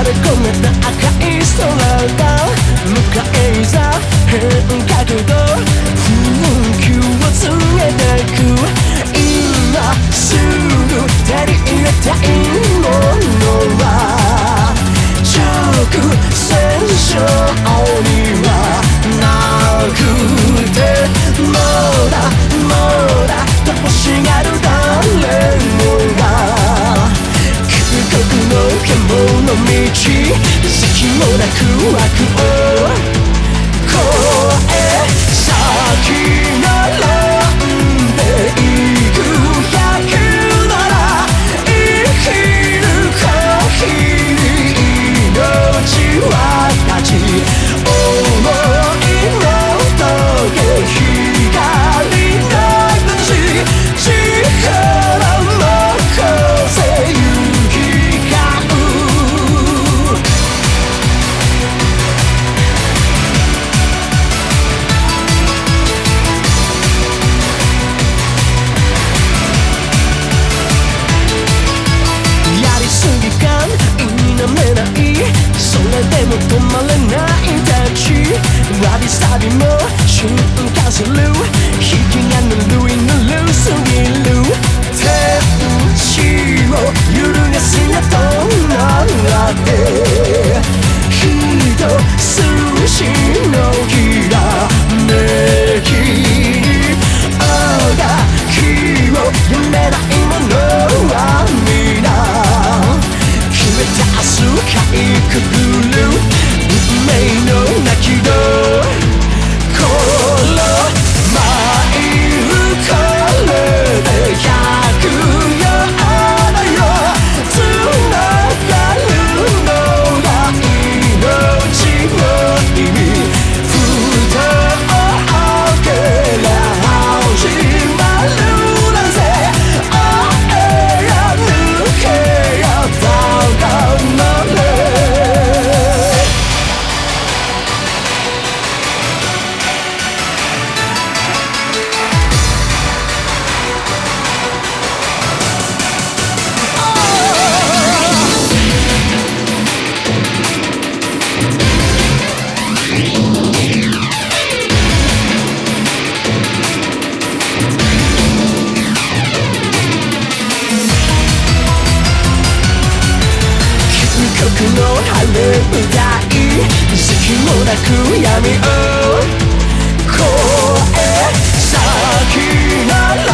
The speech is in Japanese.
れ込めた赤い空が向かいざ変化と雰囲気を告げてく今すぐ手に入れたいものは直線上にはなくてもだと欲しがる誰もが究極の獣道隙もなく枠を越え先並んでいく100なら生きる限り命は立ち想いの棘光ない私力も風行き交うやりすぎ感否めないそれでも止まれないたちわびさびも進化する引きがぬるいぬるすぎる天地を揺るがすなとなって人寿司のきらめきにあがきを読めないものは皆決めた明日かいくぐる運命の泣き戸この舞うこれで100よあらよつながるのが命の意味ふたを開けりゃ始まるなんて会えや抜けやだがなれの晴れ舞台隙もなく闇を越え先なら